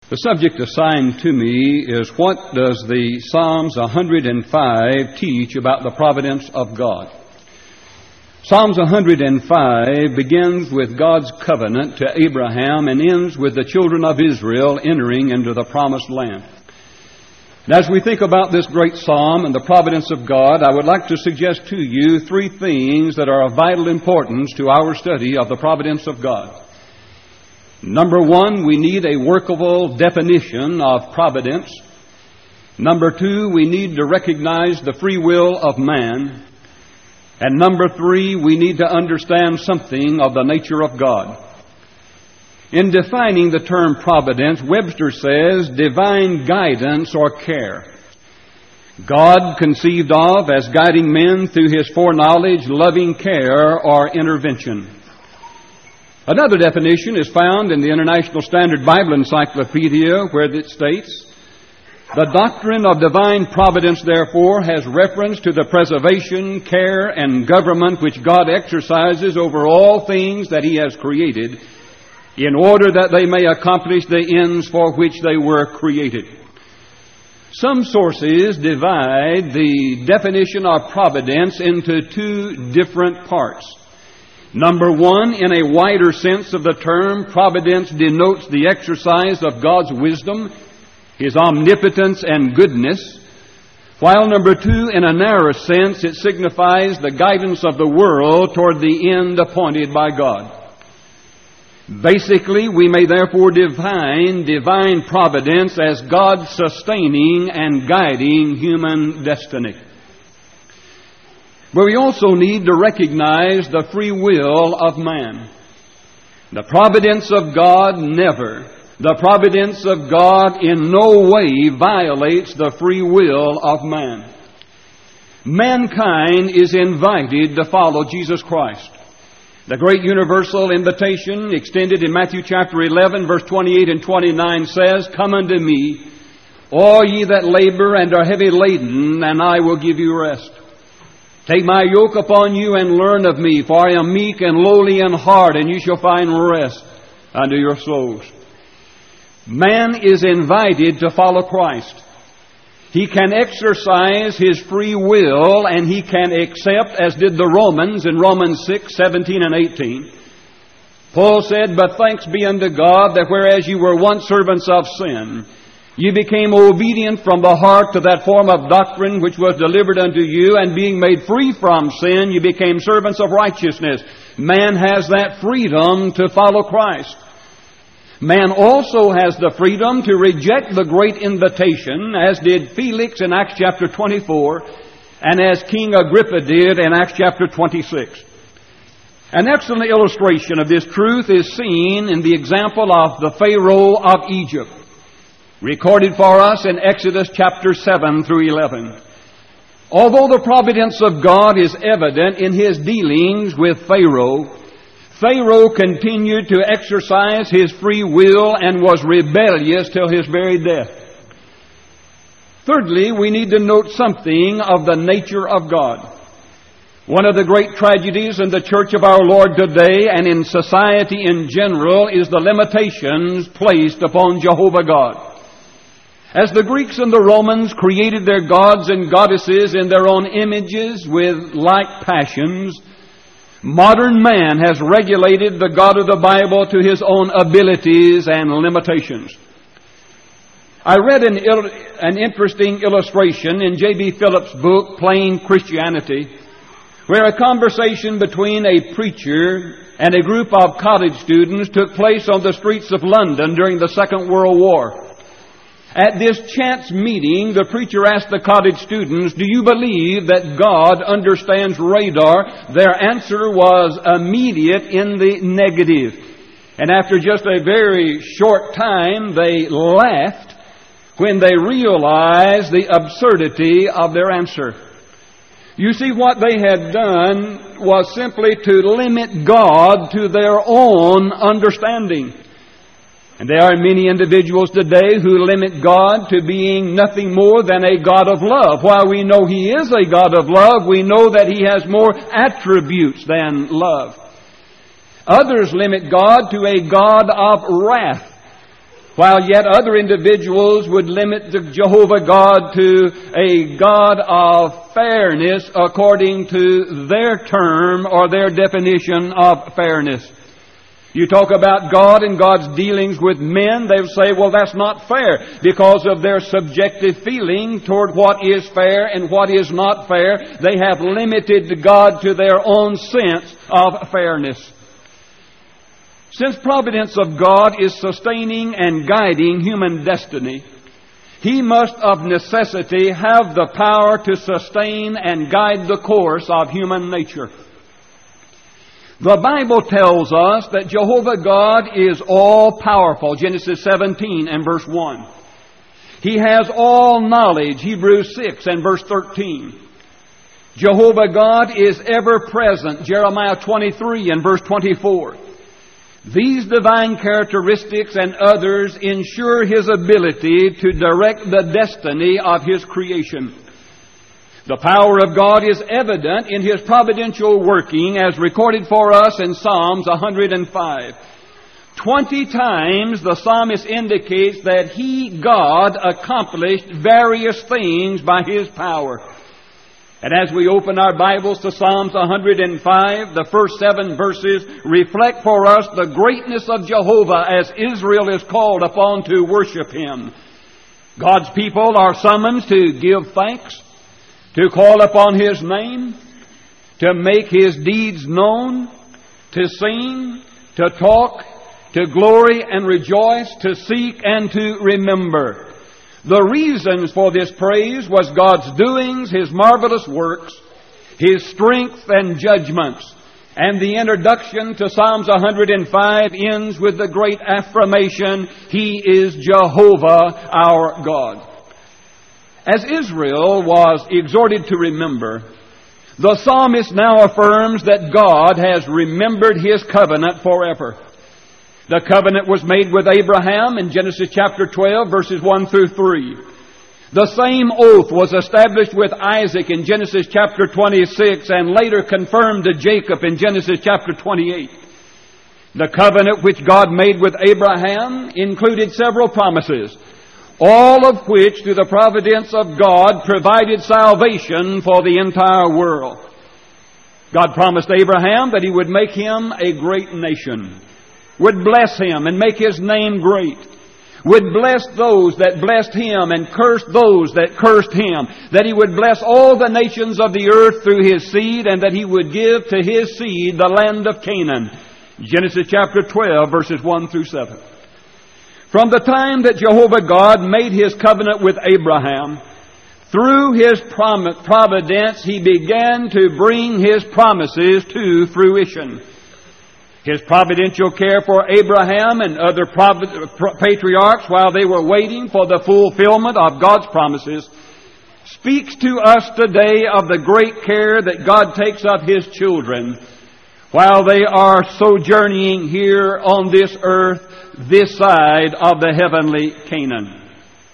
The subject assigned to me is, what does the Psalms 105 teach about the providence of God? Psalms 105 begins with God's covenant to Abraham and ends with the children of Israel entering into the promised land. And as we think about this great psalm and the providence of God, I would like to suggest to you three things that are of vital importance to our study of the providence of God. Number one, we need a workable definition of providence. Number two, we need to recognize the free will of man. And number three, we need to understand something of the nature of God. In defining the term providence, Webster says divine guidance or care. God conceived of as guiding men through His foreknowledge, loving care, or intervention. Another definition is found in the International Standard Bible Encyclopedia, where it states, "The doctrine of divine providence, therefore, has reference to the preservation, care, and government which God exercises over all things that He has created, in order that they may accomplish the ends for which they were created." Some sources divide the definition of providence into two different parts. Number one, in a wider sense of the term, providence denotes the exercise of God's wisdom, His omnipotence and goodness, while number two, in a narrower sense, it signifies the guidance of the world toward the end appointed by God. Basically, we may therefore define divine providence as God sustaining and guiding human destiny. But we also need to recognize the free will of man. The providence of God the providence of God in no way violates the free will of man. Mankind is invited to follow Jesus Christ. The great universal invitation extended in Matthew chapter 11, verse 28 and 29 says, "Come unto me, all ye that labor and are heavy laden, and I will give you rest. Take my yoke upon you and learn of me, for I am meek and lowly in heart, and you shall find rest unto your souls." Man is invited to follow Christ. He can exercise his free will, and he can accept, as did the Romans in Romans 6, 17 and 18. Paul said, "But thanks be unto God, that whereas you were once servants of sin, you became obedient from the heart to that form of doctrine which was delivered unto you, and being made free from sin, you became servants of righteousness." Man has that freedom to follow Christ. Man also has the freedom to reject the great invitation, as did Felix in Acts chapter 24, and as King Agrippa did in Acts chapter 26. An excellent illustration of this truth is seen in the example of the Pharaoh of Egypt, recorded for us in Exodus chapter 7 through 11. Although the providence of God is evident in His dealings with Pharaoh, Pharaoh continued to exercise his free will and was rebellious till his very death. Thirdly, we need to note something of the nature of God. One of the great tragedies in the church of our Lord today and in society in general is the limitations placed upon Jehovah God. As the Greeks and the Romans created their gods and goddesses in their own images with like passions, modern man has regulated the God of the Bible to his own abilities and limitations. I read an interesting illustration in J.B. Phillips' book, Plain Christianity, where a conversation between a preacher and a group of college students took place on the streets of London during the Second World War. At this chance meeting, the preacher asked the college students, "Do you believe that God understands radar?" Their answer was immediate in the negative. And after just a very short time, they laughed when they realized the absurdity of their answer. You see, what they had done was simply to limit God to their own understanding. And there are many individuals today who limit God to being nothing more than a God of love. While we know He is a God of love, we know that He has more attributes than love. Others limit God to a God of wrath. while yet other individuals would limit the Jehovah God to a God of fairness according to their term or their definition of fairness. You talk about God and God's dealings with men, they'll say, well, that's not fair because of their subjective feeling toward what is fair and what is not fair. They have limited God to their own sense of fairness. Since providence of God is sustaining and guiding human destiny, He must of necessity have the power to sustain and guide the course of human nature. The Bible tells us that Jehovah God is all-powerful, Genesis 17 and verse 1. He has all knowledge, Hebrews 6 and verse 13. Jehovah God is ever-present, Jeremiah 23 and verse 24. These divine characteristics and others ensure His ability to direct the destiny of His creation. The power of God is evident in His providential working as recorded for us in Psalms 105. 20 times the psalmist indicates that He, God, accomplished various things by His power. And as we open our Bibles to Psalms 105, the first 7 verses reflect for us the greatness of Jehovah as Israel is called upon to worship Him. God's people are summoned to give thanks, to call upon His name, to make His deeds known, to sing, to talk, to glory and rejoice, to seek and to remember. The reasons for this praise was God's doings, His marvelous works, His strength and judgments. And the introduction to Psalms 105 ends with the great affirmation, He is Jehovah our God. As Israel was exhorted to remember, the psalmist now affirms that God has remembered His covenant forever. The covenant was made with Abraham in Genesis chapter 12, verses 1 through 3. The same oath was established with Isaac in Genesis chapter 26 and later confirmed to Jacob in Genesis chapter 28. The covenant which God made with Abraham included several promises, all of which, through the providence of God, provided salvation for the entire world. God promised Abraham that He would make him a great nation, would bless him and make his name great, would bless those that blessed him and curse those that cursed him, that He would bless all the nations of the earth through his seed, and that He would give to his seed the land of Canaan. Genesis chapter 12, verses 1 through 7. From the time that Jehovah God made His covenant with Abraham, through His providence He began to bring His promises to fruition. His providential care for Abraham and other patriarchs while they were waiting for the fulfillment of God's promises speaks to us today of the great care that God takes of His children while they are sojourning here on this earth, this side of the heavenly Canaan.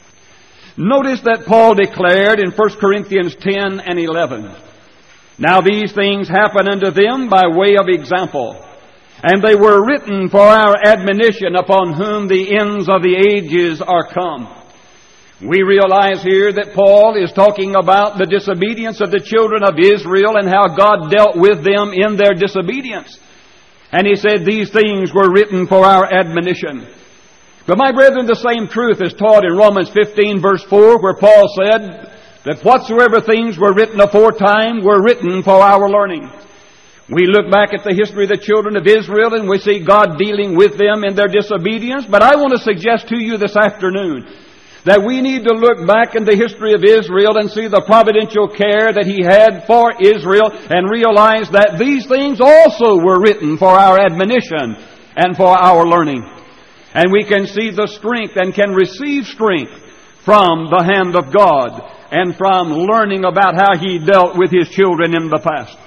Notice that Paul declared in 1 Corinthians 10 and 11, "Now these things happen unto them by way of example, and they were written for our admonition, upon whom the ends of the ages are come." We realize here that Paul is talking about the disobedience of the children of Israel and how God dealt with them in their disobedience. And he said these things were written for our admonition. But my brethren, the same truth is taught in Romans 15 verse 4, where Paul said that whatsoever things were written aforetime were written for our learning. We look back at the history of the children of Israel and we see God dealing with them in their disobedience. But I want to suggest to you this afternoon that we need to look back in the history of Israel and see the providential care that He had for Israel and realize that these things also were written for our admonition and for our learning. And we can see the strength and can receive strength from the hand of God and from learning about how He dealt with His children in the past.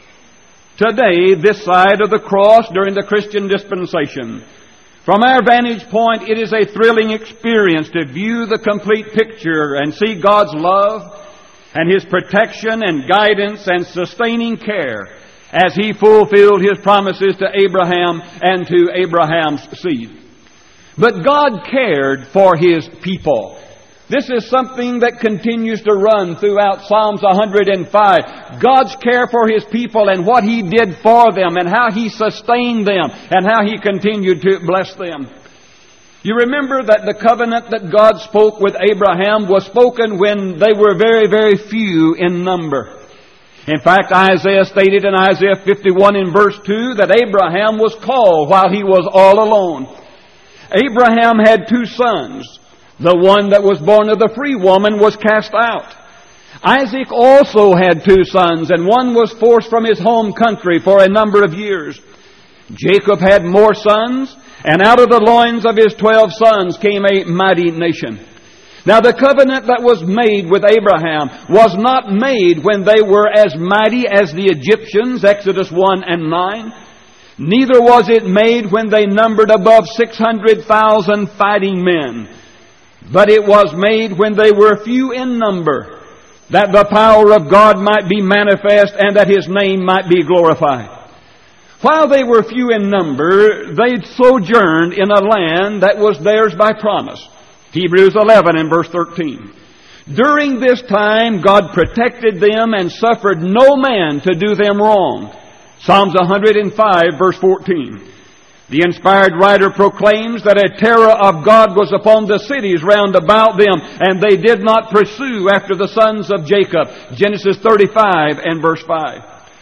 Today, this side of the cross during the Christian dispensation, from our vantage point, it is a thrilling experience to view the complete picture and see God's love and His protection and guidance and sustaining care as He fulfilled His promises to Abraham and to Abraham's seed. But God cared for His people. This is something that continues to run throughout Psalms 105. God's care for His people and what He did for them and how He sustained them and how He continued to bless them. You remember that the covenant that God spoke with Abraham was spoken when they were very, very few in number. In fact, Isaiah stated in Isaiah 51 in verse 2 that Abraham was called while he was all alone. Abraham had 2 sons. The one that was born of the free woman was cast out. Isaac also had 2 sons, and one was forced from his home country for a number of years. Jacob had more sons, and out of the loins of his 12 sons came a mighty nation. Now the covenant that was made with Abraham was not made when they were as mighty as the Egyptians, Exodus 1 and 9. Neither was it made when they numbered above 600,000 fighting men. But it was made when they were few in number, that the power of God might be manifest and that His name might be glorified. While they were few in number, they sojourned in a land that was theirs by promise. Hebrews 11 and verse 13. During this time, God protected them and suffered no man to do them wrong. Psalms 105 verse 14. The inspired writer proclaims that a terror of God was upon the cities round about them, and they did not pursue after the sons of Jacob. Genesis 35 and verse 5.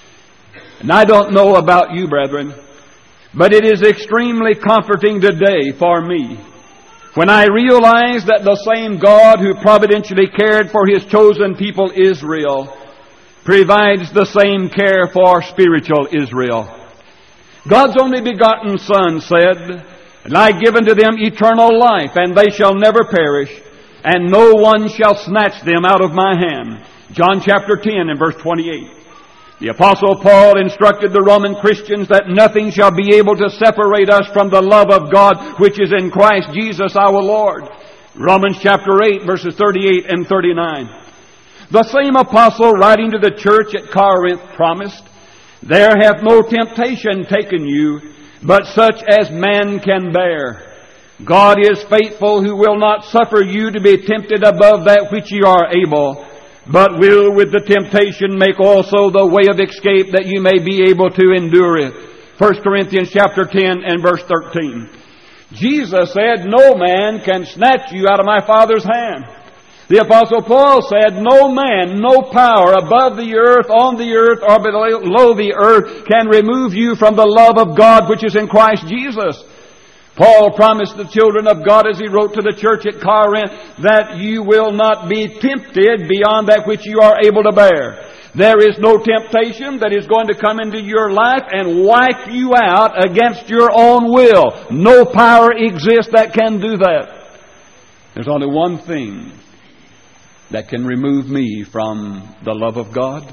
And I don't know about you, brethren, but it is extremely comforting today for me when I realize that the same God who providentially cared for His chosen people Israel provides the same care for spiritual Israel. God's only begotten Son said, "And I give unto them eternal life, and they shall never perish, and no one shall snatch them out of my hand." John chapter 10 and verse 28. The Apostle Paul instructed the Roman Christians that nothing shall be able to separate us from the love of God which is in Christ Jesus our Lord. Romans chapter 8 verses 38 and 39. The same apostle writing to the church at Corinth promised, "There hath no temptation taken you, but such as man can bear. God is faithful, who will not suffer you to be tempted above that which ye are able, but will with the temptation make also the way of escape, that you may be able to endure it." 1 Corinthians chapter 10 and verse 13. Jesus said, "No man can snatch you out of my Father's hand." The Apostle Paul said, "No man, no power above the earth, on the earth, or below the earth can remove you from the love of God which is in Christ Jesus." Paul promised the children of God as he wrote to the church at Corinth that you will not be tempted beyond that which you are able to bear. There is no temptation that is going to come into your life and wipe you out against your own will. No power exists that can do that. There's only one thing that can remove me from the love of God.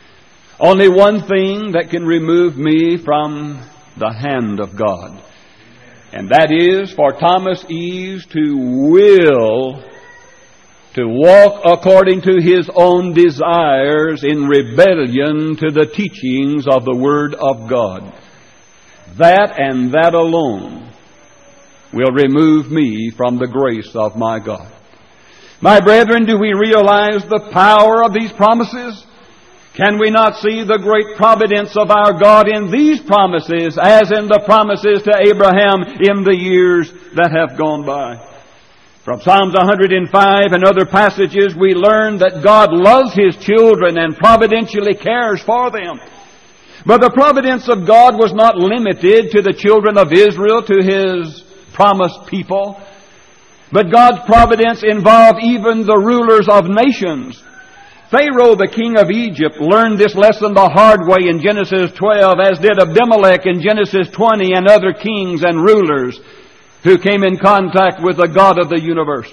Only one thing that can remove me from the hand of God. And that is for Thomas Eves to will to walk according to his own desires in rebellion to the teachings of the Word of God. That and that alone will remove me from the grace of my God. My brethren, do we realize the power of these promises? Can we not see the great providence of our God in these promises as in the promises to Abraham in the years that have gone by? From Psalms 105 and other passages, we learn that God loves His children and providentially cares for them. But the providence of God was not limited to the children of Israel, to His promised people. But God's providence involved even the rulers of nations. Pharaoh, the king of Egypt, learned this lesson the hard way in Genesis 12, as did Abimelech in Genesis 20 and other kings and rulers who came in contact with the God of the universe.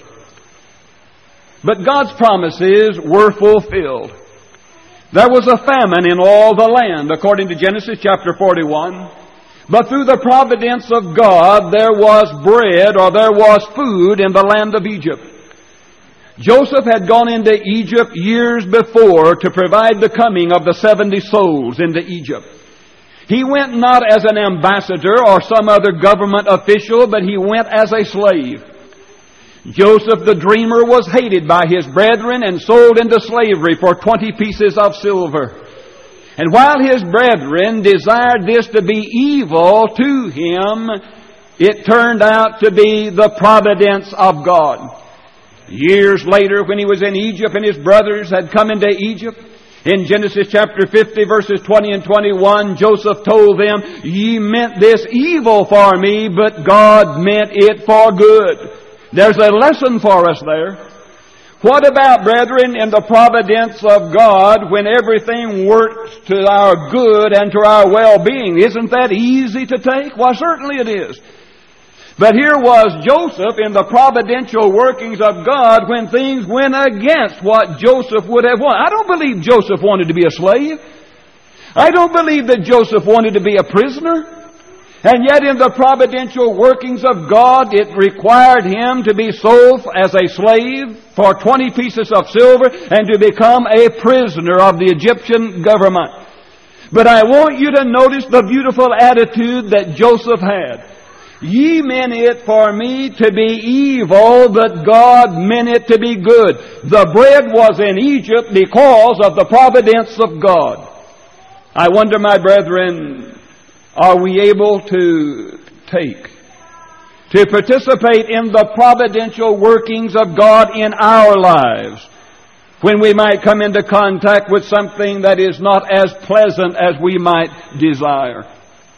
But God's promises were fulfilled. There was a famine in all the land, according to Genesis chapter 41. But through the providence of God, there was bread, or there was food in the land of Egypt. Joseph had gone into Egypt years before to provide the coming of the 70 souls into Egypt. He went not as an ambassador or some other government official, but he went as a slave. Joseph the dreamer was hated by his brethren and sold into slavery for 20 pieces of silver. And while his brethren desired this to be evil to him, it turned out to be the providence of God. Years later, when he was in Egypt and his brothers had come into Egypt, in Genesis chapter 50, verses 20 and 21, Joseph told them, "Ye meant this evil for me, but God meant it for good." There's a lesson for us there. What about, brethren, in the providence of God when everything works to our good and to our well-being? Isn't that easy to take? Why, certainly it is. But here was Joseph in the providential workings of God when things went against what Joseph would have wanted. I don't believe Joseph wanted to be a slave. I don't believe that Joseph wanted to be a prisoner. And yet in the providential workings of God, it required him to be sold as a slave for 20 pieces of silver and to become a prisoner of the Egyptian government. But I want you to notice the beautiful attitude that Joseph had. Ye meant it for me to be evil, but God meant it to be good. The bread was in Egypt because of the providence of God. I wonder, my brethren, are we able to participate in the providential workings of God in our lives when we might come into contact with something that is not as pleasant as we might desire?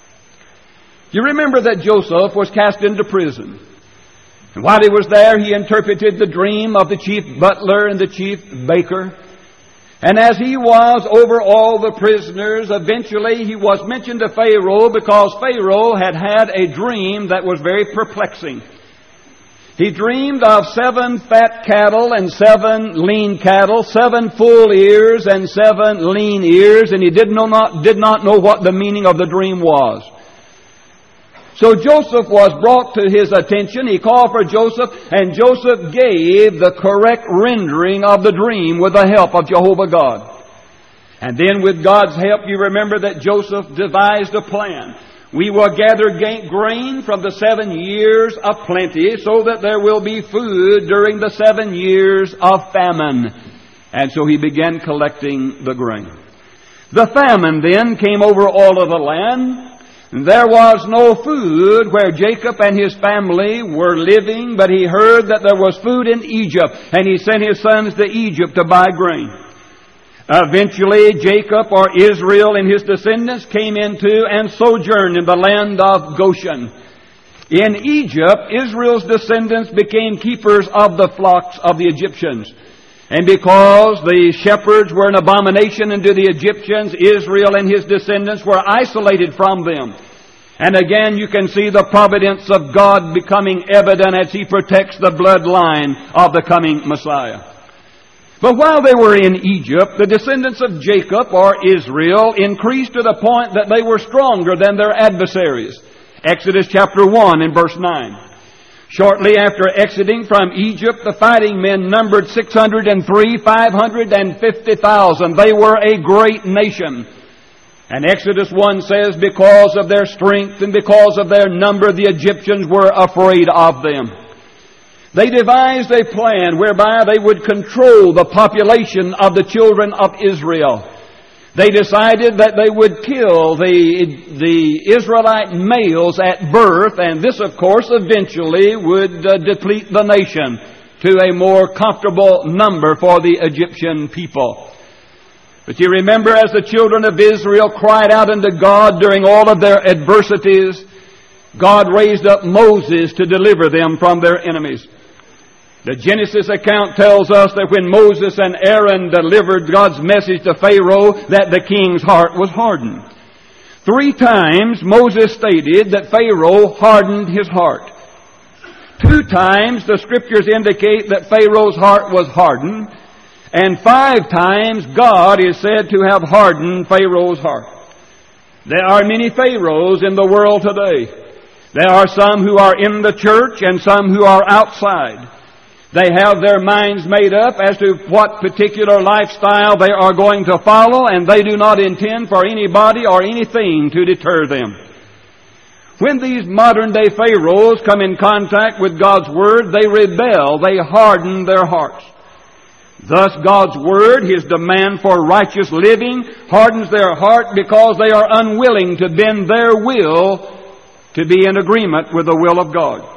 You remember that Joseph was cast into prison. And while he was there, he interpreted the dream of the chief butler and the chief baker. And as he was over all the prisoners, eventually he was mentioned to Pharaoh because Pharaoh had had a dream that was very perplexing. He dreamed of 7 fat cattle and 7 lean cattle, 7 full ears and 7 lean ears, and he did not know what the meaning of the dream was. So Joseph was brought to his attention. He called for Joseph, and Joseph gave the correct rendering of the dream with the help of Jehovah God. And then with God's help, you remember that Joseph devised a plan. We will gather grain from the 7 years of plenty so that there will be food during the 7 years of famine. And so he began collecting the grain. The famine then came over all of the land. There was no food where Jacob and his family were living, but he heard that there was food in Egypt, and he sent his sons to Egypt to buy grain. Eventually, Jacob, or Israel, and his descendants came into and sojourned in the land of Goshen. In Egypt, Israel's descendants became keepers of the flocks of the Egyptians. And because the shepherds were an abomination unto the Egyptians, Israel and his descendants were isolated from them. And again, you can see the providence of God becoming evident as He protects the bloodline of the coming Messiah. But while they were in Egypt, the descendants of Jacob, or Israel, increased to the point that they were stronger than their adversaries. Exodus chapter 1 and verse 9. Shortly after exiting from Egypt, the fighting men numbered 550,000. They were a great nation. And Exodus 1 says, because of their strength and because of their number, the Egyptians were afraid of them. They devised a plan whereby they would control the population of the children of Israel. They decided that they would kill the Israelite males at birth, and this, of course, eventually would deplete the nation to a more comfortable number for the Egyptian people. But you remember, as the children of Israel cried out unto God during all of their adversities, God raised up Moses to deliver them from their enemies. The Genesis account tells us that when Moses and Aaron delivered God's message to Pharaoh, that the king's heart was hardened. 3 times Moses stated that Pharaoh hardened his heart. 2 times the Scriptures indicate that Pharaoh's heart was hardened. And 5 times God is said to have hardened Pharaoh's heart. There are many Pharaohs in the world today. There are some who are in the church and some who are outside. They have their minds made up as to what particular lifestyle they are going to follow, and they do not intend for anybody or anything to deter them. When these modern-day Pharaohs come in contact with God's Word, they rebel, they harden their hearts. Thus God's Word, His demand for righteous living, hardens their heart because they are unwilling to bend their will to be in agreement with the will of God.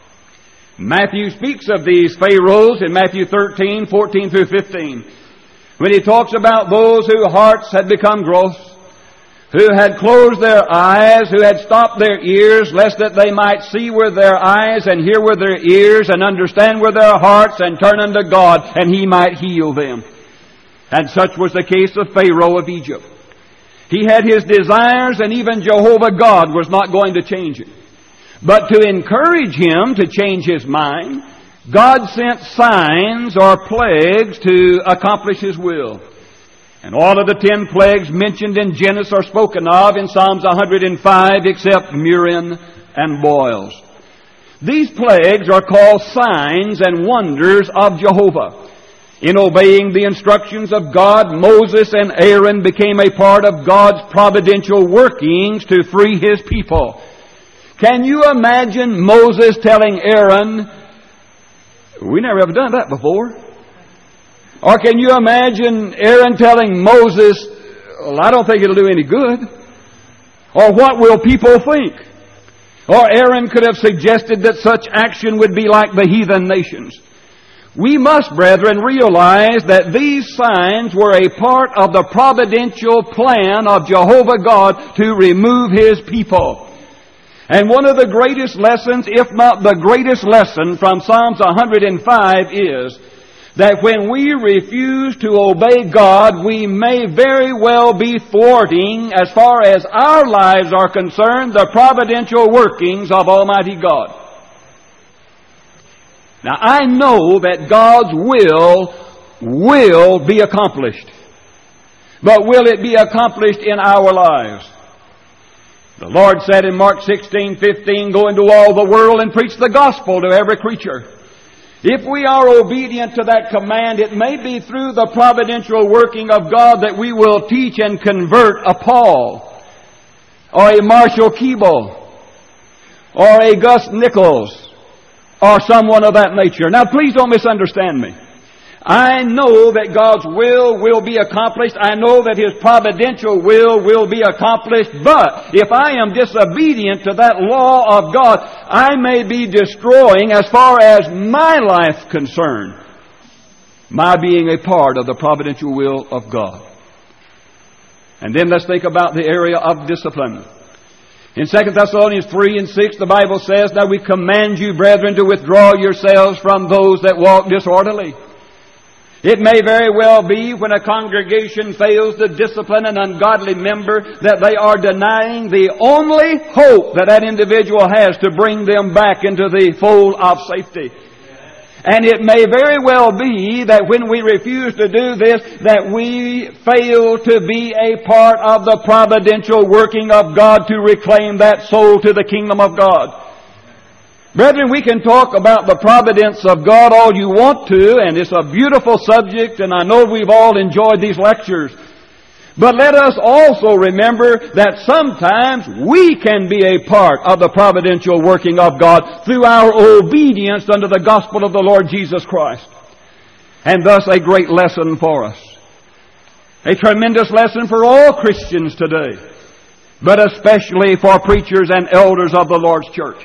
Matthew speaks of these Pharaohs in Matthew 13, 14 through 15, when he talks about those whose hearts had become gross, who had closed their eyes, who had stopped their ears, lest that they might see with their eyes and hear with their ears and understand with their hearts and turn unto God, and He might heal them. And such was the case of Pharaoh of Egypt. He had his desires, and even Jehovah God was not going to change it. But to encourage him to change his mind, God sent signs or plagues to accomplish His will. And all of the 10 plagues mentioned in Genesis are spoken of in Psalms 105 except murrain and boils. These plagues are called signs and wonders of Jehovah. In obeying the instructions of God, Moses and Aaron became a part of God's providential workings to free His people. Can you imagine Moses telling Aaron, "We never ever done that before"? Or can you imagine Aaron telling Moses, "Well, I don't think it'll do any good"? Or "What will people think?" Or Aaron could have suggested that such action would be like the heathen nations. We must, brethren, realize that these signs were a part of the providential plan of Jehovah God to remove His people. And one of the greatest lessons, if not the greatest lesson from Psalms 105 is that when we refuse to obey God, we may very well be thwarting, as far as our lives are concerned, the providential workings of Almighty God. Now, I know that God's will be accomplished. But will it be accomplished in our lives? The Lord said in Mark 16:15, "Go into all the world and preach the gospel to every creature." If we are obedient to that command, it may be through the providential working of God that we will teach and convert a Paul, or a Marshall Keeble, or a Gus Nichols, or someone of that nature. Now, please don't misunderstand me. I know that God's will be accomplished. I know that His providential will be accomplished. But if I am disobedient to that law of God, I may be destroying, as far as my life concerned, my being a part of the providential will of God. And then let's think about the area of discipline. In 2 Thessalonians 3 and 6, the Bible says, "Now we command you, brethren, to withdraw yourselves from those that walk disorderly." It may very well be when a congregation fails to discipline an ungodly member that they are denying the only hope that that individual has to bring them back into the fold of safety. And it may very well be that when we refuse to do this, that we fail to be a part of the providential working of God to reclaim that soul to the kingdom of God. Brethren, we can talk about the providence of God all you want to, and it's a beautiful subject, and I know we've all enjoyed these lectures. But let us also remember that sometimes we can be a part of the providential working of God through our obedience unto the gospel of the Lord Jesus Christ. And thus a great lesson for us. A tremendous lesson for all Christians today, but especially for preachers and elders of the Lord's church.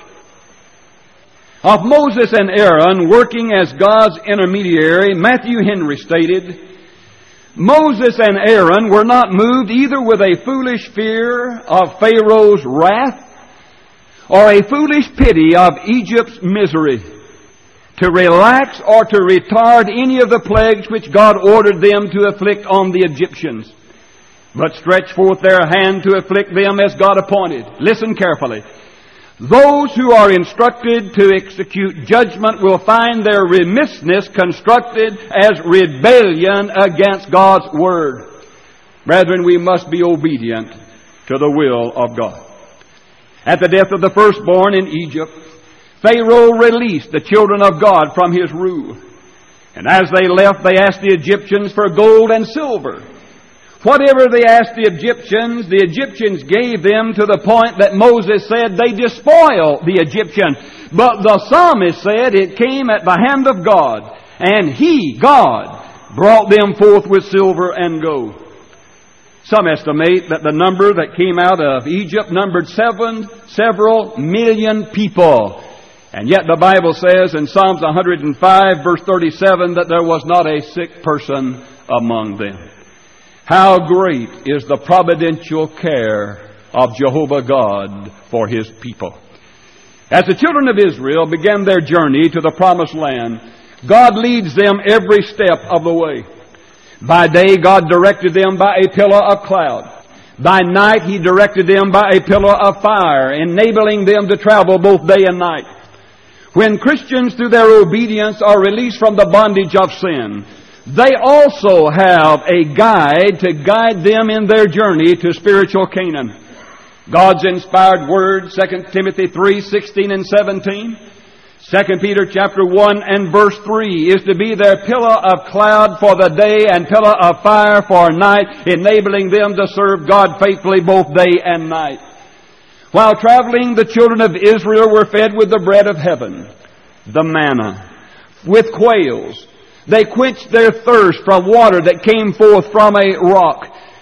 Of Moses and Aaron working as God's intermediary, Matthew Henry stated, "Moses and Aaron were not moved either with a foolish fear of Pharaoh's wrath or a foolish pity of Egypt's misery to relax or to retard any of the plagues which God ordered them to afflict on the Egyptians, but stretched forth their hand to afflict them as God appointed." Listen carefully. "Those who are instructed to execute judgment will find their remissness constructed as rebellion against God's Word." Brethren, we must be obedient to the will of God. At the death of the firstborn in Egypt, Pharaoh released the children of God from his rule. And as they left, they asked the Egyptians for gold and silver. Whatever they asked the Egyptians gave them, to the point that Moses said they despoiled the Egyptians. But the psalmist said it came at the hand of God, and He, God, brought them forth with silver and gold. Some estimate that the number that came out of Egypt numbered several million people. And yet the Bible says in Psalms 105, verse 37, that there was not a sick person among them. How great is the providential care of Jehovah God for His people. As the children of Israel began their journey to the promised land, God leads them every step of the way. By day, God directed them by a pillar of cloud. By night, He directed them by a pillar of fire, enabling them to travel both day and night. When Christians, through their obedience, are released from the bondage of sin, they also have a guide to guide them in their journey to spiritual Canaan. God's inspired Word, 2 Timothy 3:16 and 17. 2 Peter chapter 1 and verse 3 is to be their pillar of cloud for the day and pillar of fire for night, enabling them to serve God faithfully both day and night. While traveling, the children of Israel were fed with the bread of heaven, the manna, with quails. They quenched their thirst from water that came forth from a rock.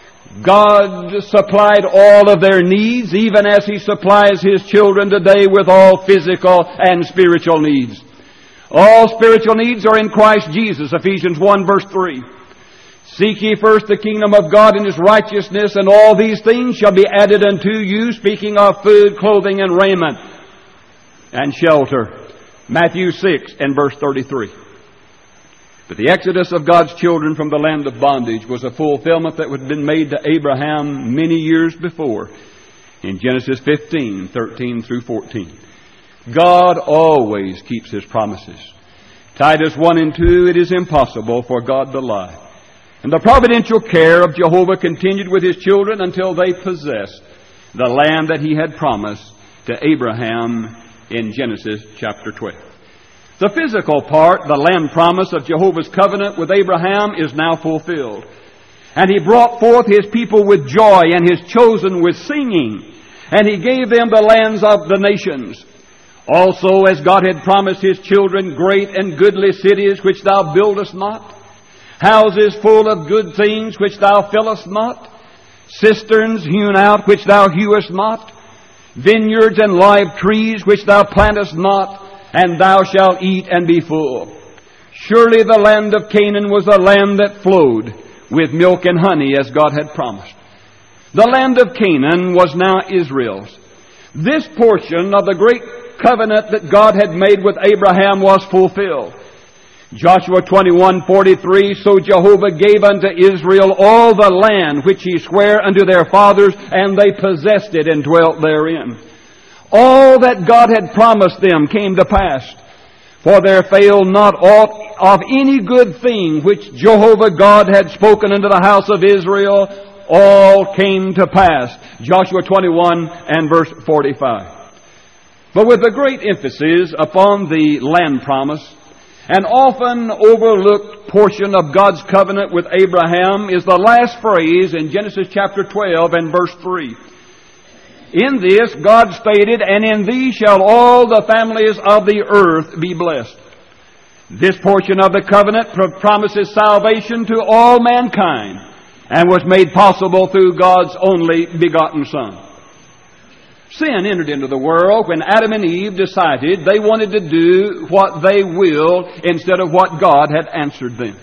God supplied all of their needs, even as He supplies His children today with all physical and spiritual needs. All spiritual needs are in Christ Jesus, Ephesians 1 verse 3. Seek ye first the kingdom of God and His righteousness, and all these things shall be added unto you, speaking of food, clothing, and raiment, and shelter. Matthew 6 and verse 33. But the exodus of God's children from the land of bondage was a fulfillment that had been made to Abraham many years before in Genesis 15, 13 through 14. God always keeps His promises. Titus 1 and 2, it is impossible for God to lie. And the providential care of Jehovah continued with His children until they possessed the land that He had promised to Abraham in Genesis chapter 12. The physical part, the land promise of Jehovah's covenant with Abraham, is now fulfilled. And He brought forth His people with joy, and His chosen with singing. And He gave them the lands of the nations. Also, as God had promised His children, great and goodly cities which thou buildest not, houses full of good things which thou fillest not, cisterns hewn out which thou hewest not, vineyards and live trees which thou plantest not, and thou shalt eat and be full. Surely the land of Canaan was a land that flowed with milk and honey, as God had promised. The land of Canaan was now Israel's. This portion of the great covenant that God had made with Abraham was fulfilled. Joshua 21:43, so Jehovah gave unto Israel all the land which He sware unto their fathers, and they possessed it and dwelt therein. All that God had promised them came to pass. For there failed not aught of any good thing which Jehovah God had spoken unto the house of Israel. All came to pass. Joshua 21 and verse 45. But with a great emphasis upon the land promise, an often overlooked portion of God's covenant with Abraham is the last phrase in Genesis chapter 12 and verse 3. In this, God stated, and in thee shall all the families of the earth be blessed. This portion of the covenant promises salvation to all mankind and was made possible through God's only begotten Son. Sin entered into the world when Adam and Eve decided they wanted to do what they willed instead of what God had answered them.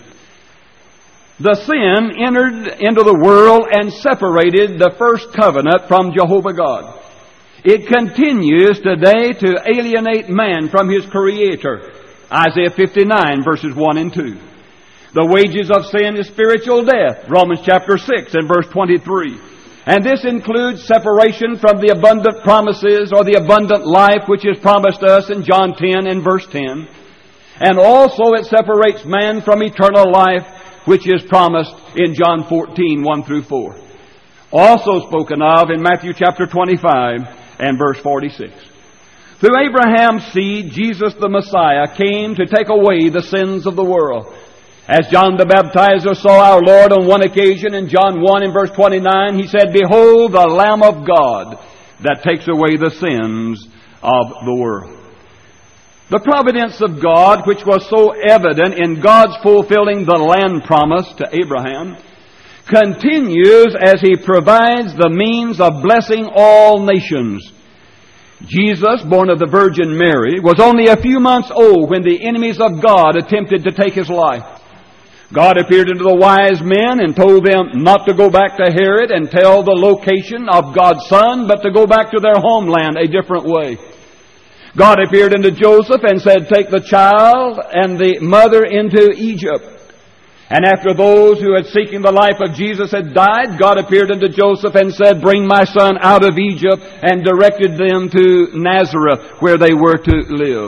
The sin entered into the world and separated the first covenant from Jehovah God. It continues today to alienate man from his Creator. Isaiah 59 verses 1 and 2. The wages of sin is spiritual death. Romans chapter 6 and verse 23. And this includes separation from the abundant promises or the abundant life which is promised us in John 10 and verse 10. And also it separates man from eternal life which is promised in John 14, 1 through 4. Also spoken of in Matthew chapter 25 and verse 46. Through Abraham's seed, Jesus the Messiah came to take away the sins of the world. As John the Baptizer saw our Lord on one occasion in John 1 and verse 29, he said, "Behold the Lamb of God that takes away the sins of the world." The providence of God, which was so evident in God's fulfilling the land promise to Abraham, continues as He provides the means of blessing all nations. Jesus, born of the Virgin Mary, was only a few months old when the enemies of God attempted to take His life. God appeared unto the wise men and told them not to go back to Herod and tell the location of God's Son, but to go back to their homeland a different way. God appeared unto Joseph and said, "Take the child and the mother into Egypt." And after those who had seeking the life of Jesus had died, God appeared unto Joseph and said, "Bring my son out of Egypt," and directed them to Nazareth, where they were to live.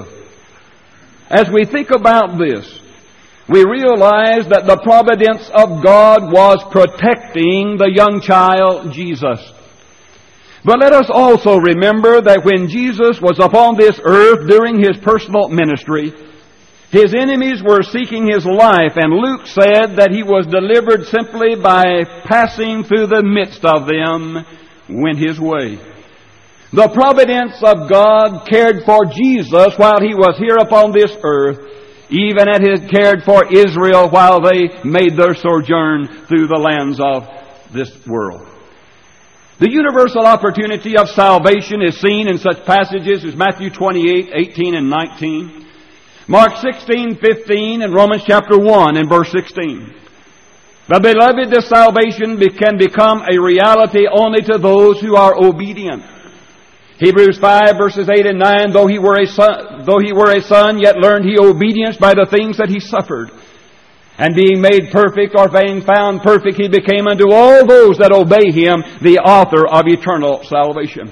As we think about this, we realize that the providence of God was protecting the young child Jesus. But let us also remember that when Jesus was upon this earth during His personal ministry, His enemies were seeking His life, and Luke said that He was delivered simply by passing through the midst of them, went His way. The providence of God cared for Jesus while He was here upon this earth, even as He cared for Israel while they made their sojourn through the lands of this world. The universal opportunity of salvation is seen in such passages as Matthew 28:18 and 19, Mark 16:15, and Romans chapter 1 and verse 16. But beloved, this salvation can become a reality only to those who are obedient. Hebrews 5 verses 8 and 9, though he were a son, yet learned he obedience by the things that he suffered. And being made perfect, or being found perfect, he became unto all those that obey him the author of eternal salvation.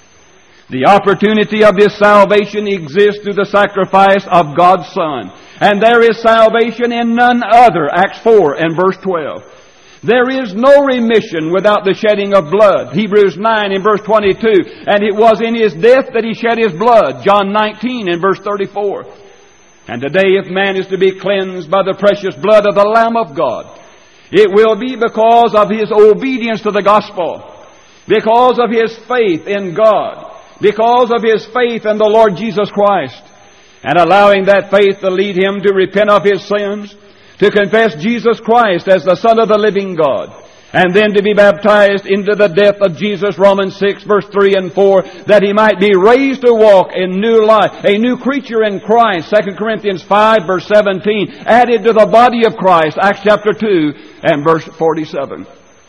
The opportunity of this salvation exists through the sacrifice of God's Son. And there is salvation in none other, Acts 4 and verse 12. There is no remission without the shedding of blood, Hebrews 9 and verse 22. And it was in His death that He shed His blood, John 19 and verse 34. And today, if man is to be cleansed by the precious blood of the Lamb of God, it will be because of his obedience to the gospel, because of his faith in God, because of his faith in the Lord Jesus Christ, and allowing that faith to lead him to repent of his sins, to confess Jesus Christ as the Son of the living God, and then to be baptized into the death of Jesus, Romans 6, verse 3 and 4, that he might be raised to walk in new life, a new creature in Christ, 2 Corinthians 5, verse 17, added to the body of Christ, Acts chapter 2 and verse 47.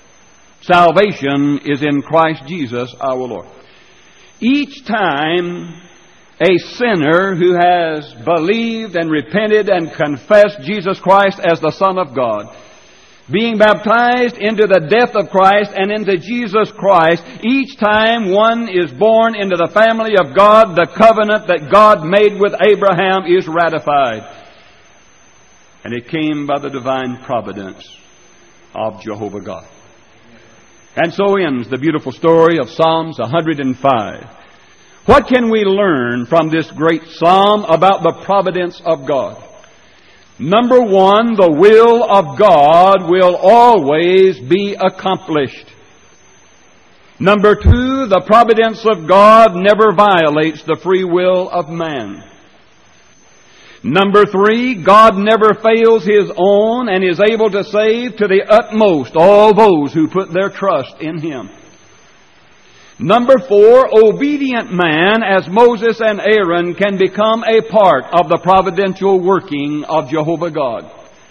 Salvation is in Christ Jesus our Lord. Each time a sinner who has believed and repented and confessed Jesus Christ as the Son of God, being baptized into the death of Christ and into Jesus Christ, each time one is born into the family of God, the covenant that God made with Abraham is ratified. And it came by the divine providence of Jehovah God. And so ends the beautiful story of Psalms 105. What can we learn from this great psalm about the providence of God? Number one, the will of God will always be accomplished. Number two, the providence of God never violates the free will of man. Number three, God never fails His own and is able to save to the utmost all those who put their trust in Him. Number four, obedient man, as Moses and Aaron, can become a part of the providential working of Jehovah God.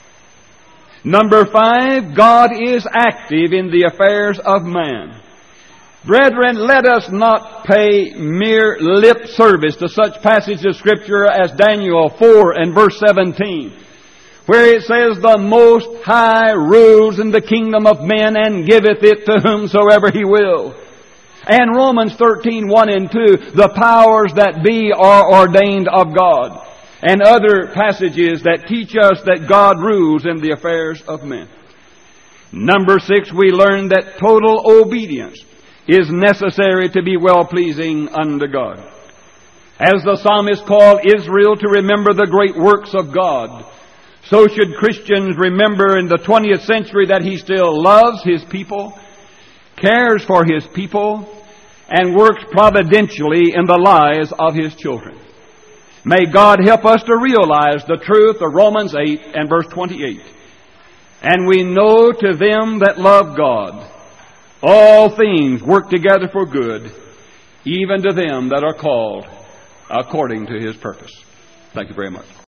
Number five, God is active in the affairs of man. Brethren, let us not pay mere lip service to such passages of Scripture as Daniel 4 and verse 17, where it says, "The Most High rules in the kingdom of men and giveth it to whomsoever He will." And Romans 13, 1 and 2, "The powers that be are ordained of God." And other passages that teach us that God rules in the affairs of men. Number 6, we learn that total obedience is necessary to be well-pleasing unto God. As the psalmist called Israel to remember the great works of God, so should Christians remember in the 20th century that He still loves His people, cares for His people, and works providentially in the lives of His children. May God help us to realize the truth of Romans 8 and verse 28. And we know to them that love God, all things work together for good, even to them that are called according to His purpose. Thank you very much.